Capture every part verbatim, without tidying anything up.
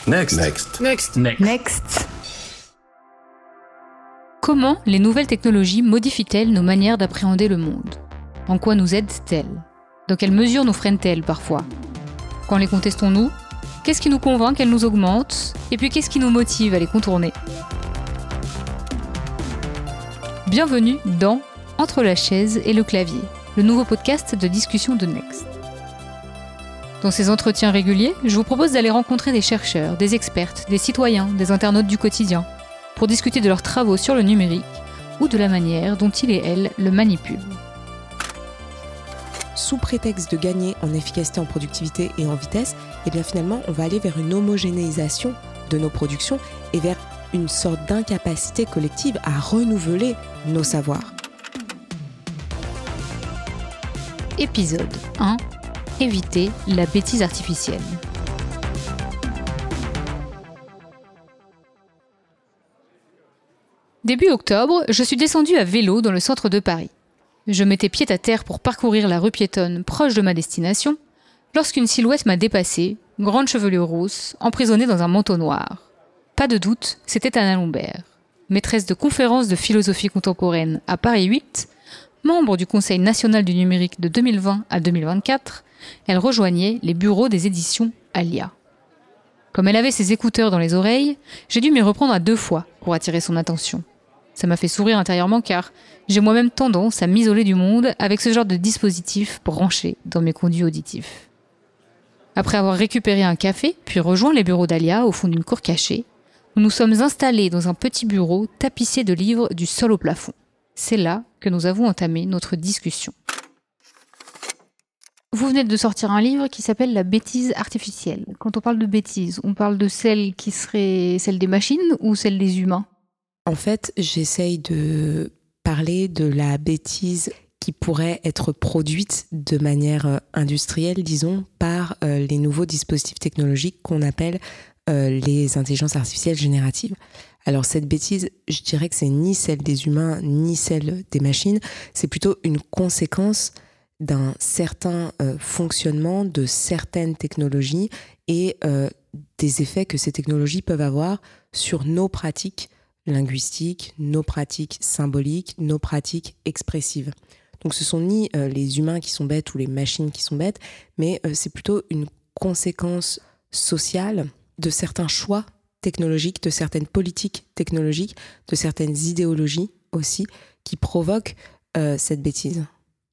Next. Next. Next. Next. Next. Comment les nouvelles technologies modifient-elles nos manières d'appréhender le monde ? En quoi nous aident-elles ? Dans quelle mesure nous freinent-elles parfois ? Quand les contestons-nous ? Qu'est-ce qui nous convainc qu'elles nous augmentent ? Et puis qu'est-ce qui nous motive à les contourner ? Bienvenue dans Entre la chaise et le clavier, le nouveau podcast de discussion de Next. Dans ces entretiens réguliers, je vous propose d'aller rencontrer des chercheurs, des expertes, des citoyens, des internautes du quotidien, pour discuter de leurs travaux sur le numérique ou de la manière dont ils et elles le manipulent. Sous prétexte de gagner en efficacité, en productivité et en vitesse, et bien finalement, on va aller vers une homogénéisation de nos productions et vers une sorte d'incapacité collective à renouveler nos savoirs. Épisode un. Éviter la bêtise artificielle. Début octobre, je suis descendue à vélo dans le centre de Paris. Je mettais pied à terre pour parcourir la rue piétonne proche de ma destination, lorsqu'une silhouette m'a dépassée, grande chevelure rousse, emprisonnée dans un manteau noir. Pas de doute, c'était Anna Lombert, maîtresse de conférences de philosophie contemporaine à Paris huit, membre du Conseil national du numérique de deux mille vingt à deux mille vingt-quatre, elle rejoignait les bureaux des éditions Alia. Comme elle avait ses écouteurs dans les oreilles, j'ai dû m'y reprendre à deux fois pour attirer son attention. Ça m'a fait sourire intérieurement car j'ai moi-même tendance à m'isoler du monde avec ce genre de dispositif branché dans mes conduits auditifs. Après avoir récupéré un café, puis rejoint les bureaux d'Alia au fond d'une cour cachée, nous nous sommes installés dans un petit bureau tapissé de livres du sol au plafond. C'est là que nous avons entamé notre discussion. Vous venez de sortir un livre qui s'appelle La bêtise artificielle. Quand on parle de bêtise, on parle de celle qui serait celle des machines ou celle des humains ? En fait, j'essaye de parler de la bêtise qui pourrait être produite de manière industrielle, disons, par euh, les nouveaux dispositifs technologiques qu'on appelle euh, les intelligences artificielles génératives. Alors cette bêtise, je dirais que c'est ni celle des humains, ni celle des machines, c'est plutôt une conséquence d'un certain euh, fonctionnement de certaines technologies et euh, des effets que ces technologies peuvent avoir sur nos pratiques linguistiques, nos pratiques symboliques, nos pratiques expressives. Donc ce sont ni euh, les humains qui sont bêtes ou les machines qui sont bêtes, mais euh, c'est plutôt une conséquence sociale de certains choix technologiques, de certaines politiques technologiques, de certaines idéologies aussi, qui provoquent euh, cette bêtise.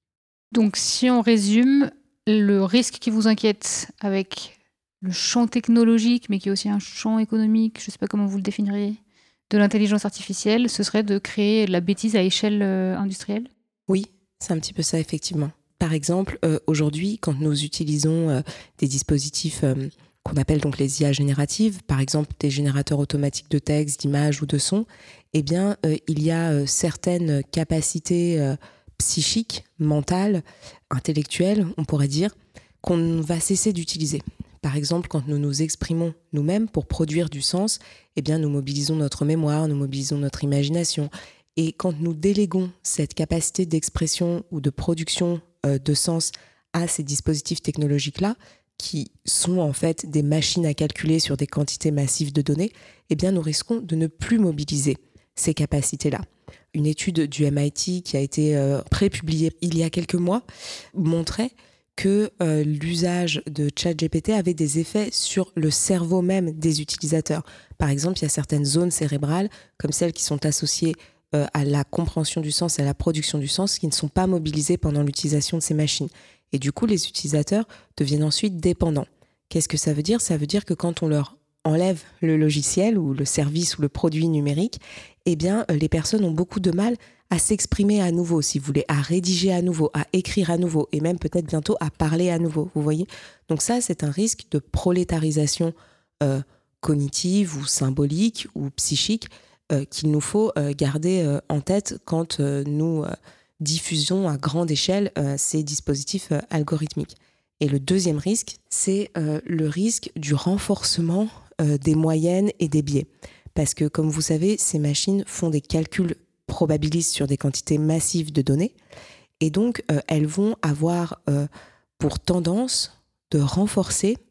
Donc si on résume, le risque qui vous inquiète avec le champ technologique, mais qui est aussi un champ économique, je ne sais pas comment vous le définiriez, de l'intelligence artificielle, ce serait de créer de la bêtise à échelle euh, industrielle ? Oui, c'est un petit peu ça, effectivement. Par exemple, euh, aujourd'hui, quand nous utilisons euh, des dispositifs euh, qu'on appelle donc les I A génératives, par exemple des générateurs automatiques de texte, d'images ou de sons, eh bien, euh, il y a euh, certaines capacités euh, psychiques, mentales, intellectuelles, on pourrait dire, qu'on va cesser d'utiliser. Par exemple, quand nous nous exprimons nous-mêmes pour produire du sens, eh bien, nous mobilisons notre mémoire, nous mobilisons notre imagination. Et quand nous déléguons cette capacité d'expression ou de production euh, de sens à ces dispositifs technologiques-là, qui sont en fait des machines à calculer sur des quantités massives de données, eh bien, nous risquons de ne plus mobiliser ces capacités-là. Une étude du M I T qui a été euh, pré-publiée il y a quelques mois montrait que euh, l'usage de ChatGPT avait des effets sur le cerveau même des utilisateurs. Par exemple, il y a certaines zones cérébrales, comme celles qui sont associées euh, à la compréhension du sens et à la production du sens, qui ne sont pas mobilisées pendant l'utilisation de ces machines. Et du coup, les utilisateurs deviennent ensuite dépendants. Qu'est-ce que ça veut dire ? Ça veut dire que quand on leur enlève le logiciel ou le service ou le produit numérique, eh bien, les personnes ont beaucoup de mal à s'exprimer à nouveau, si vous voulez, à rédiger à nouveau, à écrire à nouveau, et même peut-être bientôt à parler à nouveau, vous voyez ? Donc ça, c'est un risque de prolétarisation euh, cognitive ou symbolique ou psychique euh, qu'il nous faut euh, garder euh, en tête quand euh, nous euh, diffusons à grande échelle euh, ces dispositifs euh, algorithmiques. Et le deuxième risque, c'est euh, le risque du renforcement euh, des moyennes et des biais. Parce que, comme vous savez, ces machines font des calculs probabilistes sur des quantités massives de données. Et donc, euh, elles vont avoir euh, pour tendance de renforcer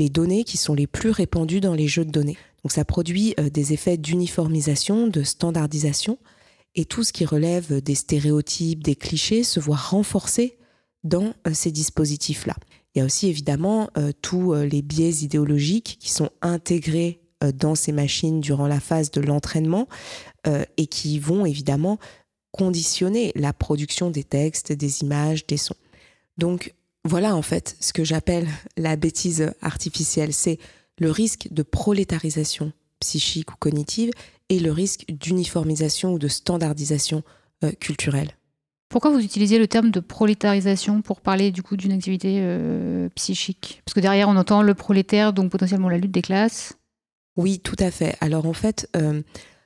les données qui sont les plus répandues dans les jeux de données. Donc ça produit euh, des effets d'uniformisation, de standardisation, et tout ce qui relève des stéréotypes, des clichés, se voit renforcé dans euh, ces dispositifs-là. Il y a aussi évidemment euh, tous euh, les biais idéologiques qui sont intégrés euh, dans ces machines durant la phase de l'entraînement euh, et qui vont évidemment conditionner la production des textes, des images, des sons. Donc voilà en fait ce que j'appelle la bêtise artificielle, c'est le risque de prolétarisation psychique ou cognitive et le risque d'uniformisation ou de standardisation euh, culturelle. Pourquoi vous utilisez le terme de prolétarisation pour parler du coup d'une activité euh, psychique ? Parce que derrière on entend le prolétaire, donc potentiellement la lutte des classes. Oui, tout à fait. Alors en fait, euh,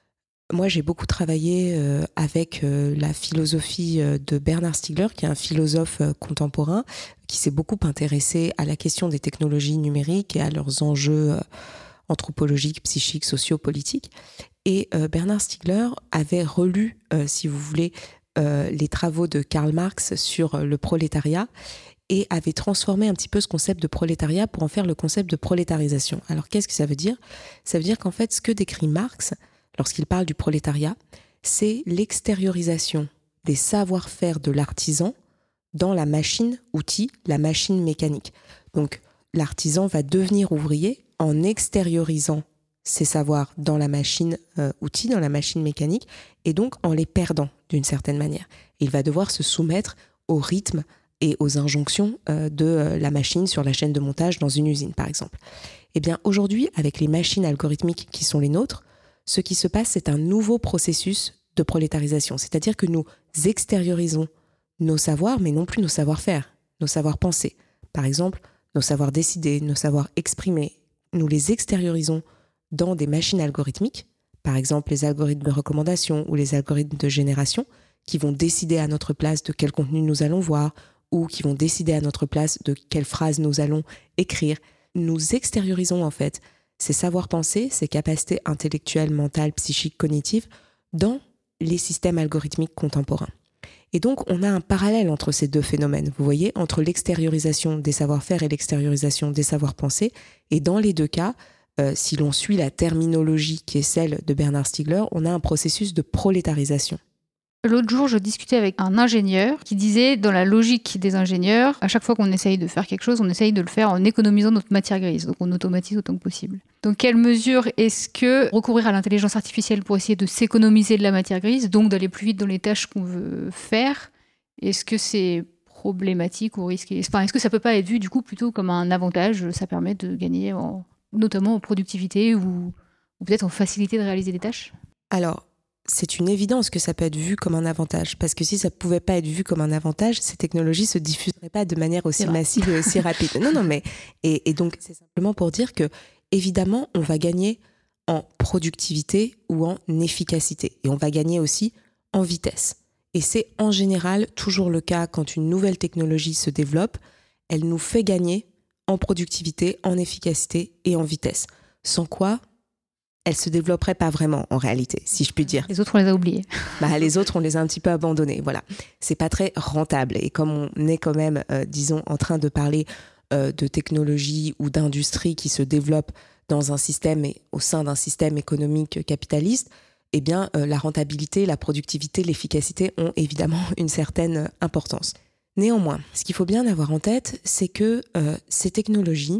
moi j'ai beaucoup travaillé euh, avec euh, la philosophie euh, de Bernard Stiegler, qui est un philosophe euh, contemporain, qui s'est beaucoup intéressé à la question des technologies numériques et à leurs enjeux euh, anthropologiques, psychiques, sociopolitiques. Et euh, Bernard Stiegler avait relu, euh, si vous voulez, euh, les travaux de Karl Marx sur le prolétariat et avait transformé un petit peu ce concept de prolétariat pour en faire le concept de prolétarisation. Alors qu'est-ce que ça veut dire ? Ça veut dire qu'en fait, ce que décrit Marx, lorsqu'il parle du prolétariat, c'est l'extériorisation des savoir-faire de l'artisan dans la machine-outil, la machine mécanique. Donc l'artisan va devenir ouvrier en extériorisant ses savoirs dans la machine-outil, euh, dans la machine mécanique, et donc en les perdant d'une certaine manière. Il va devoir se soumettre au rythme et aux injonctions euh, de euh, la machine sur la chaîne de montage dans une usine, par exemple. Eh bien, aujourd'hui, avec les machines algorithmiques qui sont les nôtres, ce qui se passe, c'est un nouveau processus de prolétarisation. C'est-à-dire que nous extériorisons nos savoirs, mais non plus nos savoir-faire, nos savoirs-penser. Par exemple, nos savoirs décider, nos savoirs exprimer. Nous les extériorisons dans des machines algorithmiques, par exemple les algorithmes de recommandation ou les algorithmes de génération, qui vont décider à notre place de quel contenu nous allons voir ou qui vont décider à notre place de quelles phrases nous allons écrire. Nous extériorisons en fait ces savoirs-penser, ces capacités intellectuelles, mentales, psychiques, cognitives dans les systèmes algorithmiques contemporains. Et donc, on a un parallèle entre ces deux phénomènes, vous voyez, entre l'extériorisation des savoir-faire et l'extériorisation des savoirs-penser. Et dans les deux cas, euh, si l'on suit la terminologie qui est celle de Bernard Stiegler, on a un processus de prolétarisation. L'autre jour, je discutais avec un ingénieur qui disait, dans la logique des ingénieurs, à chaque fois qu'on essaye de faire quelque chose, on essaye de le faire en économisant notre matière grise. Donc on automatise autant que possible. Donc quelle mesure est-ce que recourir à l'intelligence artificielle pour essayer de s'économiser de la matière grise, donc d'aller plus vite dans les tâches qu'on veut faire, est-ce que c'est problématique ou risqué ? Enfin, est-ce que ça peut pas être vu du coup plutôt comme un avantage ? Ça permet de gagner en, notamment en productivité ou, ou peut-être en facilité de réaliser des tâches ? Alors, c'est une évidence que ça peut être vu comme un avantage, parce que si ça ne pouvait pas être vu comme un avantage, ces technologies ne se diffuseraient pas de manière aussi massive et aussi rapide. Non, non, mais et, et donc c'est simplement pour dire que évidemment, on va gagner en productivité ou en efficacité, et on va gagner aussi en vitesse. Et c'est en général toujours le cas quand une nouvelle technologie se développe, elle nous fait gagner en productivité, en efficacité et en vitesse. Sans quoi, elle se développerait pas vraiment en réalité, si je puis dire. Les autres, on les a oubliés. Bah, les autres, on les a un petit peu abandonnés. Voilà, c'est pas très rentable. Et comme on est quand même, euh, disons, en train de parler euh, de technologie ou d'industrie qui se développe dans un système et au sein d'un système économique capitaliste, eh bien, euh, la rentabilité, la productivité, l'efficacité ont évidemment une certaine importance. Néanmoins, ce qu'il faut bien avoir en tête, c'est que euh, ces technologies,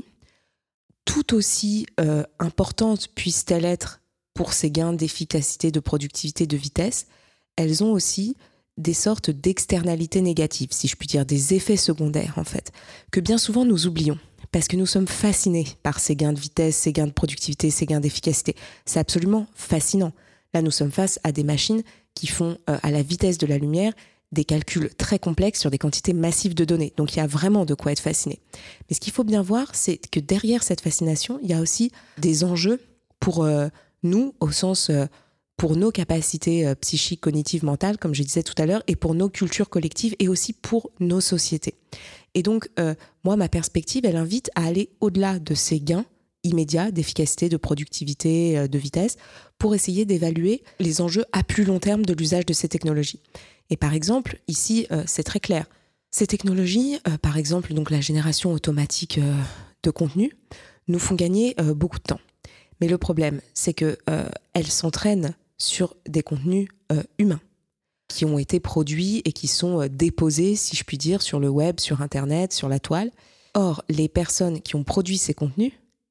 tout aussi euh, importantes puissent-elles être pour ces gains d'efficacité, de productivité, de vitesse, elles ont aussi des sortes d'externalités négatives, si je puis dire, des effets secondaires en fait, que bien souvent nous oublions, parce que nous sommes fascinés par ces gains de vitesse, ces gains de productivité, ces gains d'efficacité. C'est absolument fascinant. Là, nous sommes face à des machines qui font euh, à la vitesse de la lumière des calculs très complexes sur des quantités massives de données. Donc il y a vraiment de quoi être fasciné. Mais ce qu'il faut bien voir, c'est que derrière cette fascination, il y a aussi des enjeux pour euh, nous, au sens euh, pour nos capacités euh, psychiques, cognitives, mentales, comme je disais tout à l'heure, et pour nos cultures collectives et aussi pour nos sociétés. Et donc, euh, moi, ma perspective, elle invite à aller au-delà de ces gains immédiats d'efficacité, de productivité, euh, de vitesse, pour essayer d'évaluer les enjeux à plus long terme de l'usage de ces technologies. Et par exemple, ici, euh, c'est très clair. Ces technologies, euh, par exemple, donc la génération automatique euh, de contenu, nous font gagner euh, beaucoup de temps. Mais le problème, c'est qu'elles euh, s'entraînent sur des contenus euh, humains qui ont été produits et qui sont euh, déposés, si je puis dire, sur le web, sur Internet, sur la toile. Or, les personnes qui ont produit ces contenus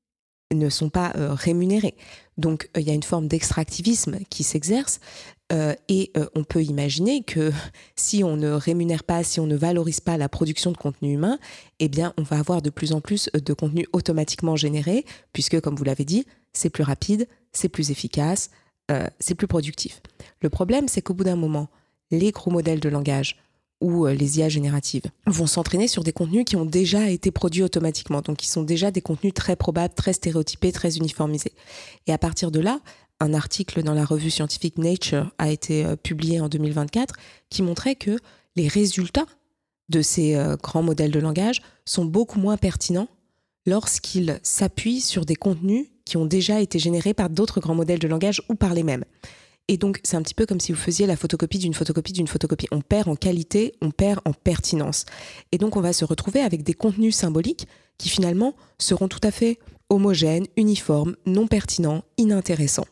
ne sont pas euh, rémunérées. Donc, il euh, y a une forme d'extractivisme qui s'exerce euh, et euh, on peut imaginer que si on ne rémunère pas, si on ne valorise pas la production de contenu humain, eh bien, on va avoir de plus en plus de contenu automatiquement généré, puisque, comme vous l'avez dit, c'est plus rapide, c'est plus efficace, euh, c'est plus productif. Le problème, c'est qu'au bout d'un moment, les gros modèles de langage ou euh, les I A génératives vont s'entraîner sur des contenus qui ont déjà été produits automatiquement, donc qui sont déjà des contenus très probables, très stéréotypés, très uniformisés. Et à partir de là, un article dans la revue scientifique Nature a été euh, publié en deux mille vingt-quatre qui montrait que les résultats de ces euh, grands modèles de langage sont beaucoup moins pertinents lorsqu'ils s'appuient sur des contenus qui ont déjà été générés par d'autres grands modèles de langage ou par les mêmes. Et donc, c'est un petit peu comme si vous faisiez la photocopie d'une photocopie d'une photocopie. On perd en qualité, on perd en pertinence. Et donc, on va se retrouver avec des contenus symboliques qui, finalement, seront tout à fait homogènes, uniformes, non pertinents, inintéressants.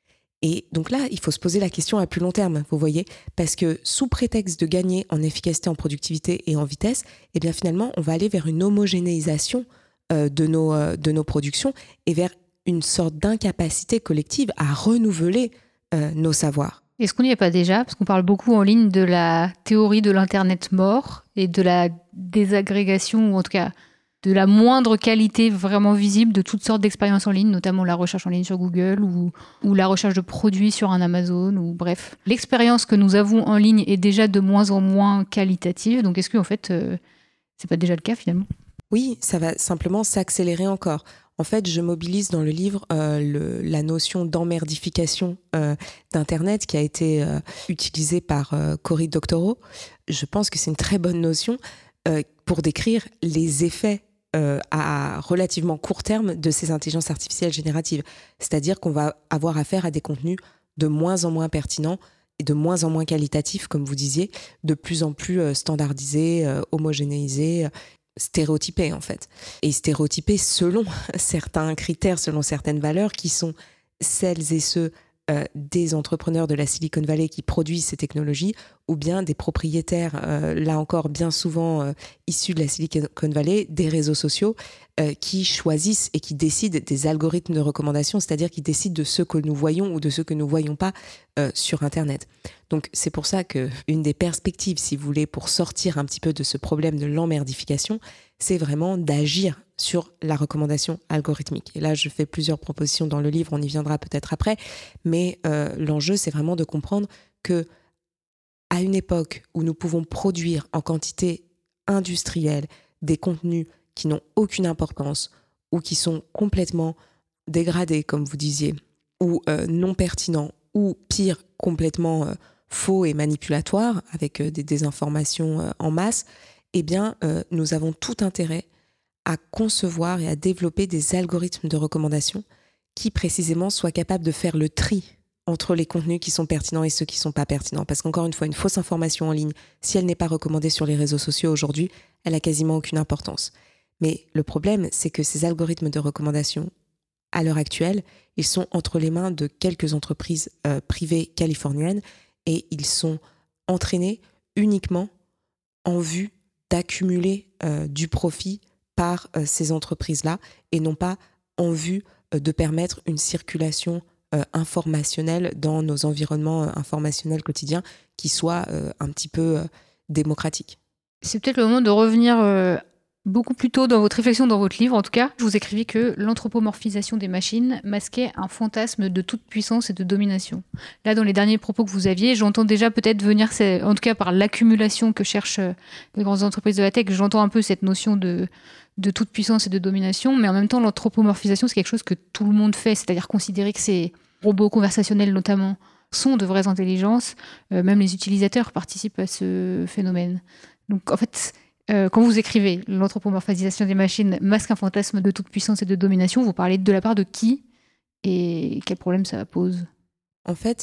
Et donc là, il faut se poser la question à plus long terme, vous voyez, parce que sous prétexte de gagner en efficacité, en productivité et en vitesse, eh bien, finalement, on va aller vers une homogénéisation euh, de nos, euh, de nos productions et vers une sorte d'incapacité collective à renouveler Euh, nos savoirs. Est-ce qu'on n'y est pas déjà ? Parce qu'on parle beaucoup en ligne de la théorie de l'Internet mort et de la désagrégation, ou en tout cas de la moindre qualité vraiment visible de toutes sortes d'expériences en ligne, notamment la recherche en ligne sur Google ou, ou la recherche de produits sur un Amazon, ou bref. L'expérience que nous avons en ligne est déjà de moins en moins qualitative, donc est-ce qu'en fait, euh, c'est pas déjà le cas finalement ? Oui, ça va simplement s'accélérer encore. En fait, je mobilise dans le livre euh, le, la notion d'emmerdification euh, d'Internet qui a été euh, utilisée par euh, Cory Doctorow. Je pense que c'est une très bonne notion euh, pour décrire les effets euh, à relativement court terme de ces intelligences artificielles génératives. C'est-à-dire qu'on va avoir affaire à des contenus de moins en moins pertinents et de moins en moins qualitatifs, comme vous disiez, de plus en plus euh, standardisés, euh, homogénéisés, stéréotypés en fait. Et stéréotypés selon certains critères, selon certaines valeurs qui sont celles et ceux euh, des entrepreneurs de la Silicon Valley qui produisent ces technologies ou bien des propriétaires, euh, là encore bien souvent euh, issus de la Silicon Valley, des réseaux sociaux euh, qui choisissent et qui décident des algorithmes de recommandation, c'est-à-dire qui décident de ce que nous voyons ou de ce que nous ne voyons pas euh, sur Internet. Donc c'est pour ça qu'une des perspectives, si vous voulez, pour sortir un petit peu de ce problème de l'emmerdification, c'est vraiment d'agir sur la recommandation algorithmique. Et là, je fais plusieurs propositions dans le livre, on y viendra peut-être après, mais euh, l'enjeu, c'est vraiment de comprendre que à une époque où nous pouvons produire en quantité industrielle des contenus qui n'ont aucune importance ou qui sont complètement dégradés, comme vous disiez, ou euh, non pertinents, ou pire, complètement euh, faux et manipulatoires, avec euh, des désinformations euh, en masse, eh bien, euh, nous avons tout intérêt à concevoir et à développer des algorithmes de recommandation qui, précisément, soient capables de faire le tri entre les contenus qui sont pertinents et ceux qui ne sont pas pertinents. Parce qu'encore une fois, une fausse information en ligne, si elle n'est pas recommandée sur les réseaux sociaux aujourd'hui, elle n'a quasiment aucune importance. Mais le problème, c'est que ces algorithmes de recommandation, à l'heure actuelle, ils sont entre les mains de quelques entreprises euh, privées californiennes et ils sont entraînés uniquement en vue d'accumuler euh, du profit par euh, ces entreprises-là et non pas en vue euh, de permettre une circulation euh, informationnelle dans nos environnements euh, informationnels quotidiens qui soit euh, un petit peu euh, démocratique. C'est peut-être le moment de revenir euh, beaucoup plus tôt dans votre réflexion, dans votre livre en tout cas. Vous écrivez que l'anthropomorphisation des machines masquait un fantasme de toute puissance et de domination. Là, dans les derniers propos que vous aviez, j'entends déjà peut-être venir, en tout cas par l'accumulation que cherchent les grandes entreprises de la tech, j'entends un peu cette notion de, de toute puissance et de domination, mais en même temps, l'anthropomorphisation, c'est quelque chose que tout le monde fait, c'est-à-dire considérer que ces robots conversationnels notamment sont de vraies intelligences, euh, même les utilisateurs participent à ce phénomène. Donc en fait, euh, quand vous écrivez « L'anthropomorphisation des machines masque un fantasme de toute puissance et de domination », vous parlez de la part de qui et quel problème ça pose ? En fait,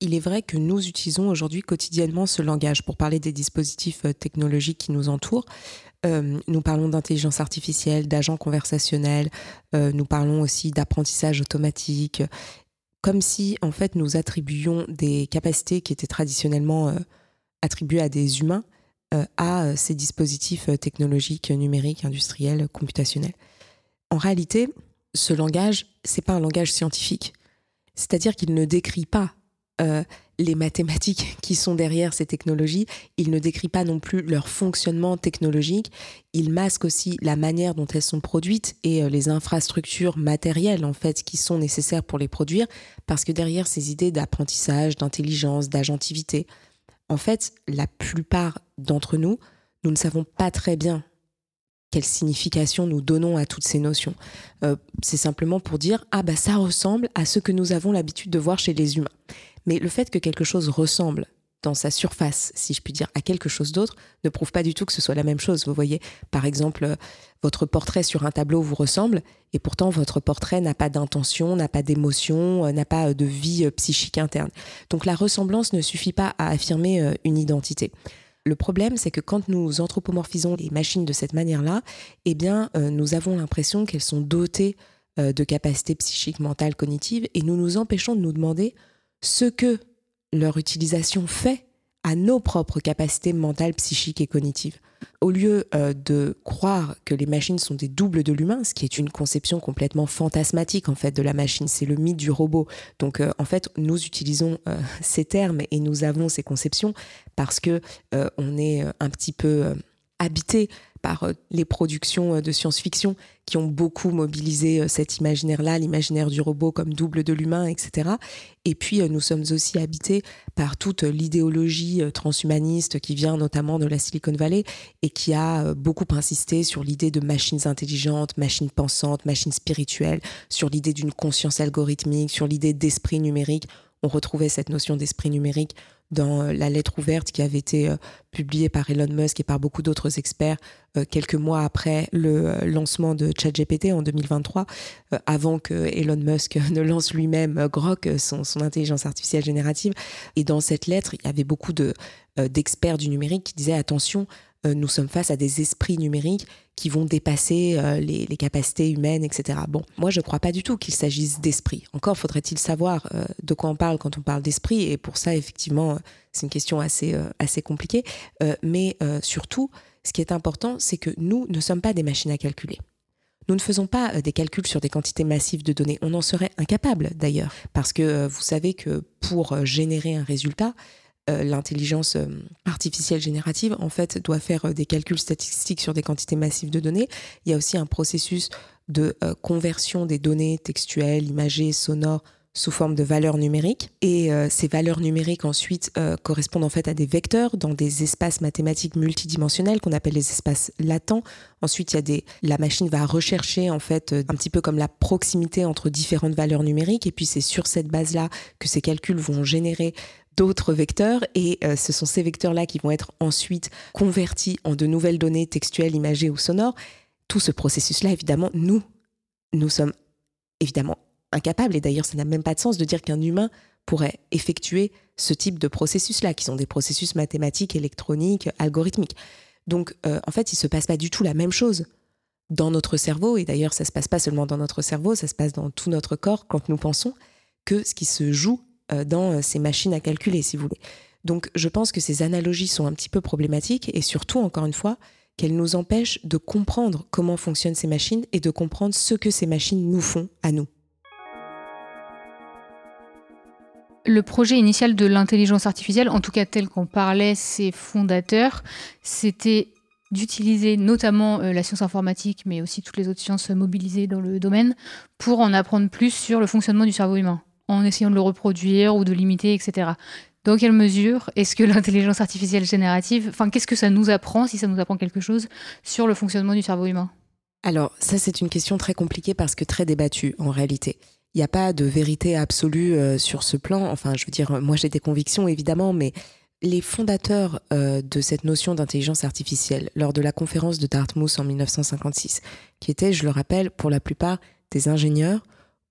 il est vrai que nous utilisons aujourd'hui quotidiennement ce langage pour parler des dispositifs technologiques qui nous entourent. Euh, nous parlons d'intelligence artificielle, d'agents conversationnels, euh, nous parlons aussi d'apprentissage automatique, comme si en fait nous attribuions des capacités qui étaient traditionnellement euh, attribuées à des humains euh, à euh, ces dispositifs technologiques, numériques, industriels, computationnels. En réalité, ce langage, c'est pas un langage scientifique. C'est-à-dire qu'il ne décrit pas euh, les mathématiques qui sont derrière ces technologies, il ne décrit pas non plus leur fonctionnement technologique, il masque aussi la manière dont elles sont produites et euh, les infrastructures matérielles en fait qui sont nécessaires pour les produire, parce que derrière ces idées d'apprentissage, d'intelligence, d'agentivité, en fait, la plupart d'entre nous, nous ne savons pas très bien quelle signification nous donnons à toutes ces notions. Euh, c'est simplement pour dire « Ah bah ça ressemble à ce que nous avons l'habitude de voir chez les humains ». Mais le fait que quelque chose ressemble dans sa surface, si je puis dire, à quelque chose d'autre, ne prouve pas du tout que ce soit la même chose. Vous voyez, par exemple, votre portrait sur un tableau vous ressemble, et pourtant votre portrait n'a pas d'intention, n'a pas d'émotion, n'a pas de vie psychique interne. Donc la ressemblance ne suffit pas à affirmer une identité. Le problème, c'est que quand nous anthropomorphisons les machines de cette manière-là, eh bien, euh, nous avons l'impression qu'elles sont dotées euh, de capacités psychiques, mentales, cognitives, et nous nous empêchons de nous demander ce que leur utilisation fait à nos propres capacités mentales, psychiques et cognitives. Au lieu euh, de croire que les machines sont des doubles de l'humain, ce qui est une conception complètement fantasmatique en fait de la machine, c'est le mythe du robot. Donc euh, en fait, nous utilisons euh, ces termes et nous avons ces conceptions parce que euh, on est un petit peu euh, habité par euh, les productions de science-fiction qui ont beaucoup mobilisé euh, cet imaginaire-là, l'imaginaire du robot comme double de l'humain, et cetera. Et puis euh, nous sommes aussi habités par toute l'idéologie euh, transhumaniste qui vient notamment de la Silicon Valley et qui a euh, beaucoup insisté sur l'idée de machines intelligentes, machines pensantes, machines spirituelles, sur l'idée d'une conscience algorithmique, sur l'idée d'esprit numérique. On retrouvait cette notion d'esprit numérique dans la lettre ouverte qui avait été euh, publiée par Elon Musk et par beaucoup d'autres experts euh, quelques mois après le euh, lancement de ChatGPT en deux mille vingt-trois, euh, avant que Elon Musk ne lance lui-même euh, Grok, son, son intelligence artificielle générative. Et dans cette lettre, il y avait beaucoup de, euh, d'experts du numérique qui disaient « Attention, euh, nous sommes face à des esprits numériques qui vont dépasser euh, les, les capacités humaines, et cetera » Bon, moi, je ne crois pas du tout qu'il s'agisse d'esprit. Encore faudrait-il savoir euh, de quoi on parle quand on parle d'esprit. Et pour ça, effectivement, c'est une question assez, euh, assez compliquée. Euh, mais euh, surtout, ce qui est important, c'est que nous ne sommes pas des machines à calculer. Nous ne faisons pas euh, des calculs sur des quantités massives de données. On en serait incapable, d'ailleurs. Parce que euh, vous savez que pour euh, générer un résultat, Euh, l'intelligence euh, artificielle générative, en fait, doit faire euh, des calculs statistiques sur des quantités massives de données. Il y a aussi un processus de euh, conversion des données textuelles, imagées, sonores, sous forme de valeurs numériques. Et euh, ces valeurs numériques, ensuite, euh, correspondent en fait à des vecteurs dans des espaces mathématiques multidimensionnels qu'on appelle les espaces latents. Ensuite, il y a des... la machine va rechercher, en fait, euh, un petit peu comme la proximité entre différentes valeurs numériques. Et puis, c'est sur cette base-là que ces calculs vont générer d'autres vecteurs et euh, ce sont ces vecteurs-là qui vont être ensuite convertis en de nouvelles données textuelles, imagées ou sonores. Tout ce processus-là, évidemment, nous, nous sommes évidemment incapables et d'ailleurs, ça n'a même pas de sens de dire qu'un humain pourrait effectuer ce type de processus-là, qui sont des processus mathématiques, électroniques, algorithmiques. Donc, euh, en fait, il ne se passe pas du tout la même chose dans notre cerveau, et d'ailleurs, ça ne se passe pas seulement dans notre cerveau, ça se passe dans tout notre corps quand nous pensons, que ce qui se joue dans ces machines à calculer, si vous voulez. Donc, je pense que ces analogies sont un petit peu problématiques et surtout, encore une fois, qu'elles nous empêchent de comprendre comment fonctionnent ces machines et de comprendre ce que ces machines nous font à nous. Le projet initial de l'intelligence artificielle, en tout cas tel qu'en parlaient ses fondateurs, c'était d'utiliser notamment euh, la science informatique, mais aussi toutes les autres sciences mobilisées dans le domaine, pour en apprendre plus sur le fonctionnement du cerveau humain, en essayant de le reproduire ou de l'imiter, et cetera. Dans quelle mesure est-ce que l'intelligence artificielle générative, enfin, qu'est-ce que ça nous apprend, si ça nous apprend quelque chose, sur le fonctionnement du cerveau humain ? Alors, ça, c'est une question très compliquée parce que très débattue, en réalité. Il n'y a pas de vérité absolue euh, sur ce plan. Enfin, je veux dire, moi, j'ai des convictions, évidemment, mais les fondateurs euh, de cette notion d'intelligence artificielle, lors de la conférence de Dartmouth en dix-neuf cent cinquante-six, qui étaient, je le rappelle, pour la plupart, des ingénieurs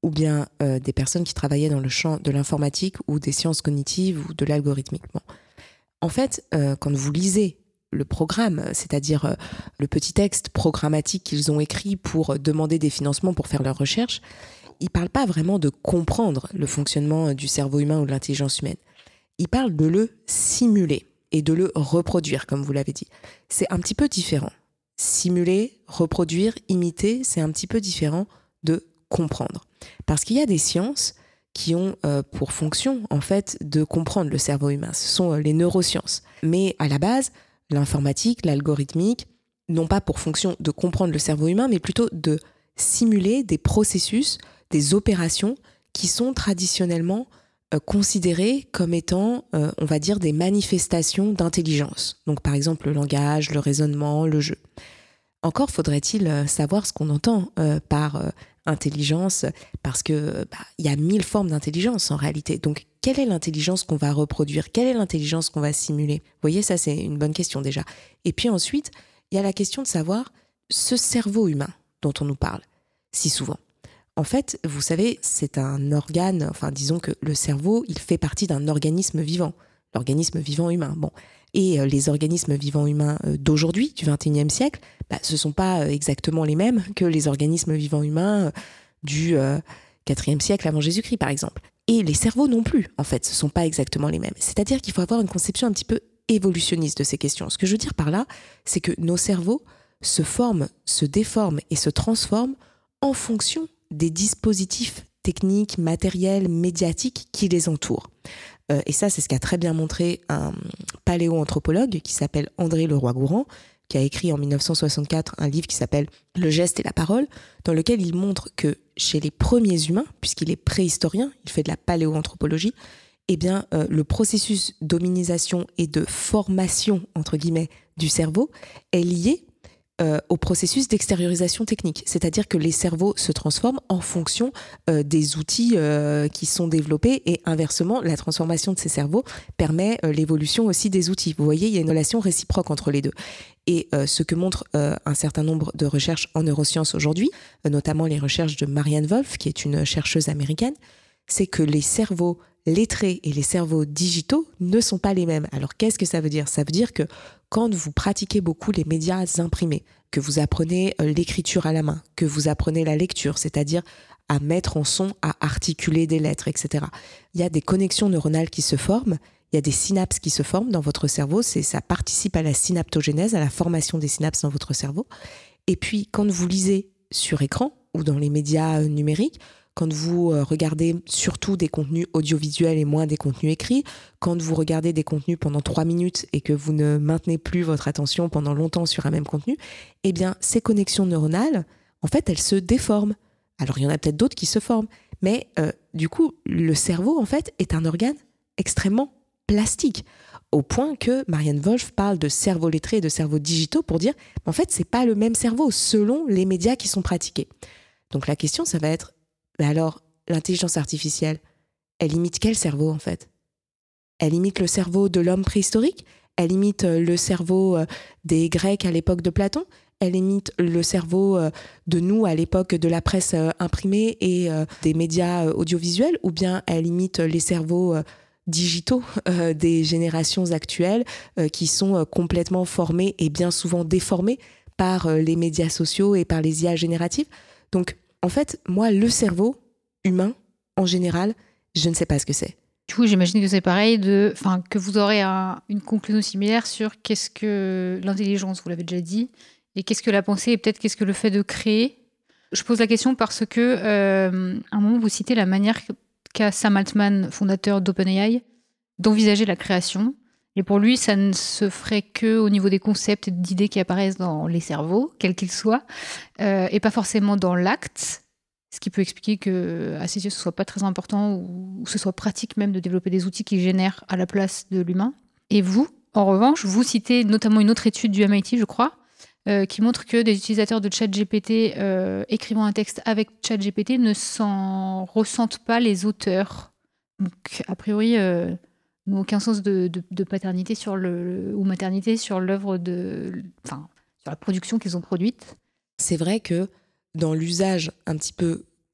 ou bien euh, des personnes qui travaillaient dans le champ de l'informatique ou des sciences cognitives ou de l'algorithmique. Bon. En fait, euh, quand vous lisez le programme, c'est-à-dire euh, le petit texte programmatique qu'ils ont écrit pour demander des financements pour faire leurs recherches, ils ne parlent pas vraiment de comprendre le fonctionnement du cerveau humain ou de l'intelligence humaine. Ils parlent de le simuler et de le reproduire, comme vous l'avez dit. C'est un petit peu différent. Simuler, reproduire, imiter, c'est un petit peu différent de comprendre. Parce qu'il y a des sciences qui ont euh, pour fonction, en fait, de comprendre le cerveau humain. Ce sont euh, les neurosciences. Mais à la base, l'informatique, l'algorithmique, n'ont pas pour fonction de comprendre le cerveau humain, mais plutôt de simuler des processus, des opérations qui sont traditionnellement euh, considérées comme étant, euh, on va dire, des manifestations d'intelligence. Donc par exemple le langage, le raisonnement, le jeu. Encore faudrait-il euh, savoir ce qu'on entend euh, par euh, intelligence, parce que bah, y a mille formes d'intelligence en réalité. Donc quelle est l'intelligence qu'on va reproduire? Quelle est l'intelligence qu'on va simuler? Vous voyez, ça c'est une bonne question déjà. Et puis ensuite, il y a la question de savoir ce cerveau humain dont on nous parle si souvent. En fait, vous savez, c'est un organe, enfin disons que le cerveau, il fait partie d'un organisme vivant, l'organisme vivant humain. Bon. Et euh, les organismes vivants humains euh, d'aujourd'hui, du vingt et unième siècle, bah, ce ne sont pas euh, exactement les mêmes que les organismes vivants humains euh, du euh, quatrième siècle avant Jésus-Christ, par exemple. Et les cerveaux non plus, en fait, ce ne sont pas exactement les mêmes. C'est-à-dire qu'il faut avoir une conception un petit peu évolutionniste de ces questions. Ce que je veux dire par là, c'est que nos cerveaux se forment, se déforment et se transforment en fonction des dispositifs techniques, matériels, médiatiques qui les entourent. Euh, et ça, c'est ce qu'a très bien montré un paléoanthropologue qui s'appelle André Leroi-Gourhan, qui a écrit en dix-neuf cent soixante-quatre un livre qui s'appelle « Le geste et la parole », dans lequel il montre que chez les premiers humains, puisqu'il est préhistorien, il fait de la paléoanthropologie, eh bien, euh, le processus d'hominisation et de formation, entre guillemets, du cerveau est lié Euh, au processus d'extériorisation technique. C'est-à-dire que les cerveaux se transforment en fonction euh, des outils euh, qui sont développés et inversement, la transformation de ces cerveaux permet euh, l'évolution aussi des outils. Vous voyez, il y a une relation réciproque entre les deux. Et euh, ce que montrent euh, un certain nombre de recherches en neurosciences aujourd'hui, euh, notamment les recherches de Marianne Wolf, qui est une chercheuse américaine, c'est que les cerveaux lettrés et les cerveaux digitaux ne sont pas les mêmes. Alors qu'est-ce que ça veut dire? Ça veut dire que quand vous pratiquez beaucoup les médias imprimés, que vous apprenez l'écriture à la main, que vous apprenez la lecture, c'est-à-dire à mettre en son, à articuler des lettres, et cetera. Il y a des connexions neuronales qui se forment, il y a des synapses qui se forment dans votre cerveau, c'est, ça participe à la synaptogénèse, à la formation des synapses dans votre cerveau. Et puis quand vous lisez sur écran ou dans les médias numériques, quand vous regardez surtout des contenus audiovisuels et moins des contenus écrits, quand vous regardez des contenus pendant trois minutes et que vous ne maintenez plus votre attention pendant longtemps sur un même contenu, eh bien, ces connexions neuronales, en fait, elles se déforment. Alors, il y en a peut-être d'autres qui se forment, mais euh, du coup, le cerveau, en fait, est un organe extrêmement plastique, au point que Marianne Wolf parle de cerveau lettré et de cerveau digitaux pour dire, en fait, c'est pas le même cerveau selon les médias qui sont pratiqués. Donc, la question, ça va être, mais alors, l'intelligence artificielle, elle imite quel cerveau en fait? Elle imite le cerveau de l'homme préhistorique? Elle imite le cerveau des Grecs à l'époque de Platon? Elle imite le cerveau de nous à l'époque de la presse imprimée et des médias audiovisuels? Ou bien elle imite les cerveaux digitaux des générations actuelles qui sont complètement formés et bien souvent déformés par les médias sociaux et par les I A génératives? Donc, en fait, moi, le cerveau humain, en général, je ne sais pas ce que c'est. Du coup, j'imagine que c'est pareil, de, enfin, que vous aurez un, une conclusion similaire sur qu'est-ce que l'intelligence, vous l'avez déjà dit, et qu'est-ce que la pensée, et peut-être qu'est-ce que le fait de créer. Je pose la question parce que, euh, à un moment, vous citez la manière qu'a Sam Altman, fondateur d'OpenAI, d'envisager la création. Et pour lui, ça ne se ferait qu'au niveau des concepts et d'idées qui apparaissent dans les cerveaux, quels qu'ils soient, euh, et pas forcément dans l'acte, ce qui peut expliquer qu'à ses yeux, ce ne soit pas très important ou, ou ce soit pratique même de développer des outils qui génèrent à la place de l'humain. Et vous, en revanche, vous citez notamment une autre étude du M I T, je crois, euh, qui montre que des utilisateurs de ChatGPT euh, écrivant un texte avec ChatGPT ne s'en ressentent pas les auteurs. Donc, a priori... Euh, n'ont aucun sens de, de, de paternité sur le, ou maternité sur l'œuvre de, enfin, sur la production qu'ils ont produite. C'est vrai que dans l'usage un petit peu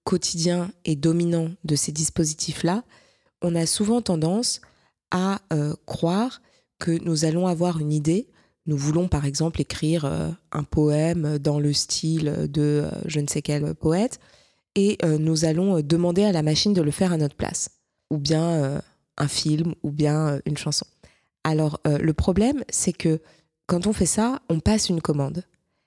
quotidien et dominant de ces dispositifs-là, on a souvent tendance à euh, croire que nous allons avoir une idée. Nous voulons par exemple écrire euh, un poème dans le style de euh, je ne sais quel poète et euh, nous allons demander à la machine de le faire à notre place. Ou bien euh, un film, ou bien euh, une chanson. Alors euh, le problème, c'est que quand on fait ça, on passe une commande.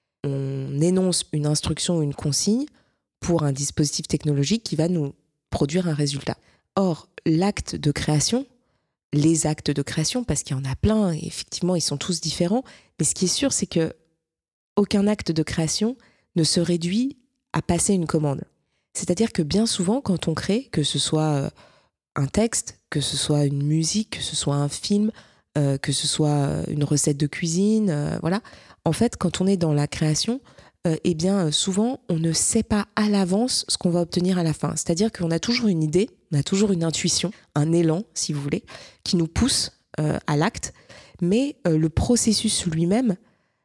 On énonce une instruction ou une consigne pour un dispositif technologique qui va nous produire un résultat. Or, l'acte de création, les actes de création, parce qu'il y en a plein, et effectivement, ils sont tous différents, mais ce qui est sûr, c'est que aucun acte de création ne se réduit à passer une commande. C'est-à-dire que bien souvent, quand on crée, que ce soit un texte, que ce soit une musique, que ce soit un film, euh, que ce soit une recette de cuisine, euh, voilà. En fait, quand on est dans la création, euh, eh bien, souvent, on ne sait pas à l'avance ce qu'on va obtenir à la fin. C'est-à-dire qu'on a toujours une idée, on a toujours une intuition, un élan, si vous voulez, qui nous pousse euh, à l'acte, mais euh, le processus lui-même